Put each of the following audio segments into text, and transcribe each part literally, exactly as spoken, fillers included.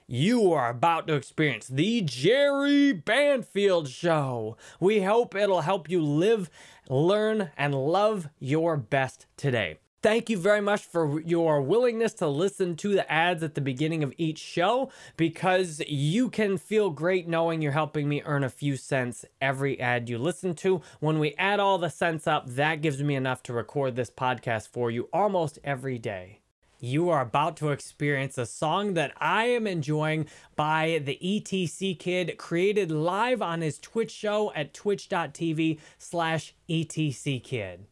You are about to experience the Jerry Banfield Show. We hope it'll help you live, learn, and love your best today. Thank you very much for your willingness to listen to the ads at the beginning of each show, because you can feel great knowing you're helping me earn a few cents every ad you listen to. When we add all the cents up, that gives me enough to record this podcast for you almost every day. You are about to experience a song that I am enjoying by the E T C Kid, created live on his Twitch show at twitch.tv slash ETC Kid.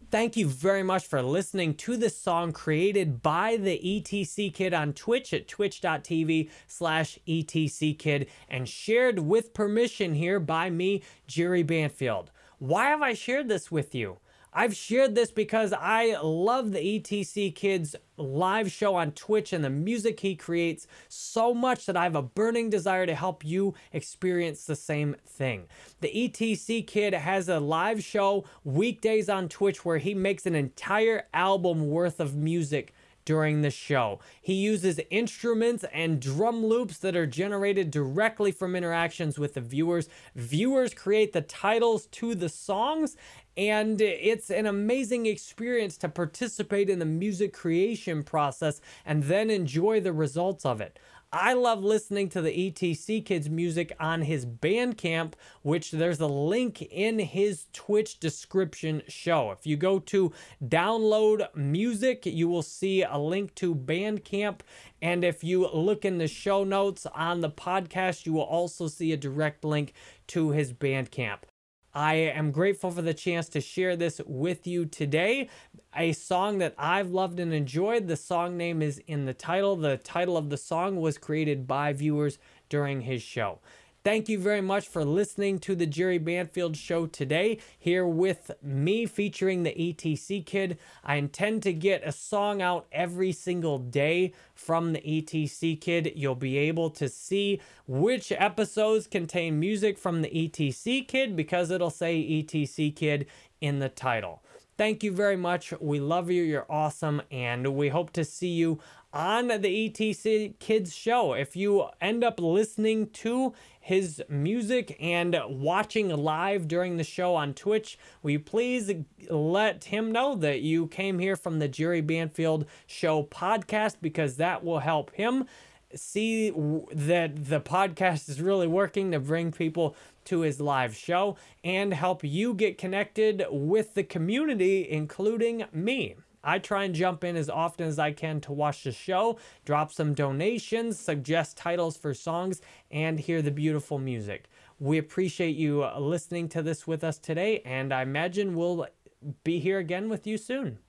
Thank you very much for listening to this song created by the E T C Kid on Twitch at twitch.tv slash ETCKid and shared with permission here by me, Jerry Banfield. Why have I shared this with you? I've shared this because I love the E T C Kid's live show on Twitch and the music he creates so much that I have a burning desire to help you experience the same thing. The E T C Kid has a live show weekdays on Twitch where he makes an entire album worth of music during the show. He uses instruments and drum loops that are generated directly from interactions with the viewers. Viewers create the titles to the songs, and it's an amazing experience to participate in the music creation process and then enjoy the results of it. I love listening to the E T C Kid's music on his Bandcamp, which there's a link in his Twitch description show. If you go to download music, you will see a link to Bandcamp. And if you look in the show notes on the podcast, you will also see a direct link to his Bandcamp. I am grateful for the chance to share this with you today. A song that I've loved and enjoyed. The song name is in the title. The title of the song was created by viewers during his show. Thank you very much for listening to the Jerry Banfield Show today, here with me featuring the E T C Kid. I intend to get a song out every single day from the E T C Kid. You'll be able to see which episodes contain music from the E T C Kid because it'll say E T C Kid in the title. Thank you very much. We love you. You're awesome. And we hope to see you on the E T C Kids show. If you end up listening to his music and watching live during the show on Twitch, will you please let him know that you came here from the Jerry Banfield Show podcast, because that will help him see that the podcast is really working to bring people to his live show and help you get connected with the community, including me. I try and jump in as often as I can to watch the show, drop some donations, suggest titles for songs, and hear the beautiful music. We appreciate you listening to this with us today, and I imagine we'll be here again with you soon.